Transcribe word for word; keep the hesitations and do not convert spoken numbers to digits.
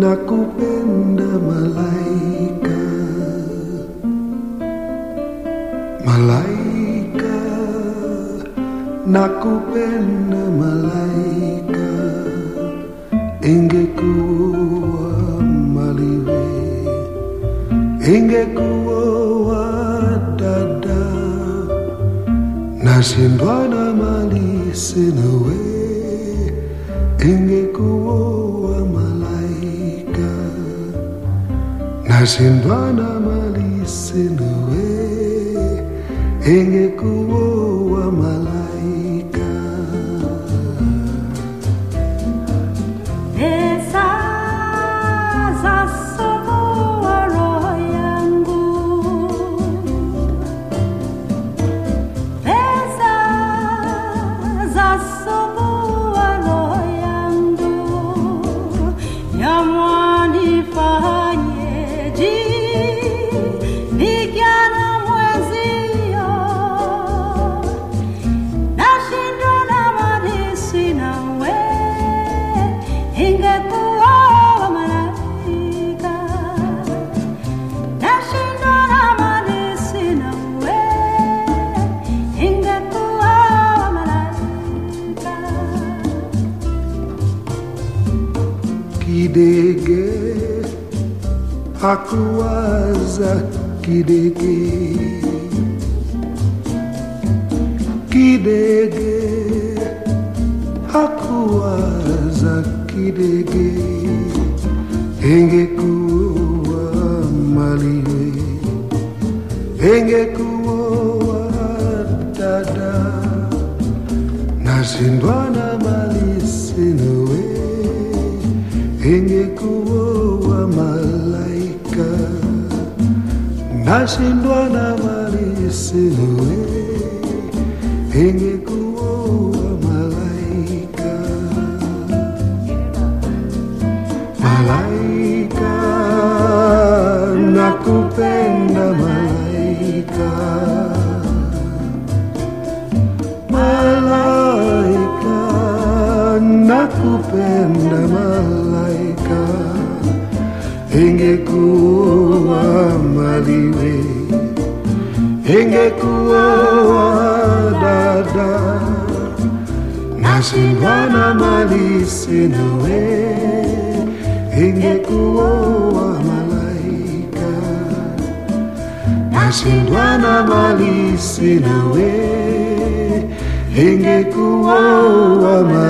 nakupenda malaika, malaika, nakupenda malaika, ingekuwa maliwe, ingekuwa dada, nashindwa na mali sina we, ingekuwa malaika, nashindwa na mali sina we, ingekuwa malaika. Pesa za sumbua roho yangu, pesa za sumbua roho yangu, yamwanifanyeje nikiana mwezio, nashindwa na mali sina we, ingekuwa malaika, nashindwa na mali sina we, ingekuwa malaika. Kidege hakuwaza kidege, kidege hakuwaza kidege, ingekuwa maliwe, ingekuwa dada, nashindwa na mali sina we, ingekuwa malaika, nashindwa na mali sina we, ingekuwa malaika. Malaika, nakupenda malaika, malaika, nakupenda malaika, ingekuwa maliwe, ingekuwa dada, nashindwa na mali sina we, ingekuwa malaika, nashindwa na mali sina we, ingekuwa malaika.